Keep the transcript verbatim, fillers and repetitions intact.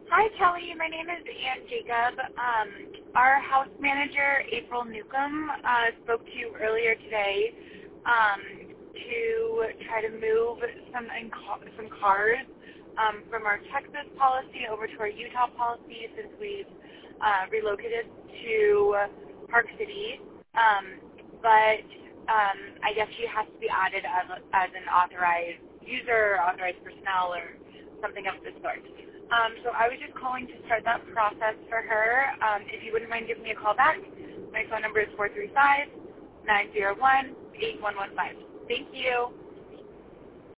Hi, Kelly. My name is Ann Jacob. Um, our house manager, April Newcomb, uh, spoke to you earlier today um, to try to move some inc- some cars um, from our Texas policy over to our Utah policy since we've uh, relocated to Park City. Um, but um, I guess she has to be added as, a, as an authorized user, authorized personnel, or something of the sort. Um, so I was just calling to start that process for her. Um, if you wouldn't mind giving me a call back, my phone number is four three five, nine zero one, eight one one five. Thank you.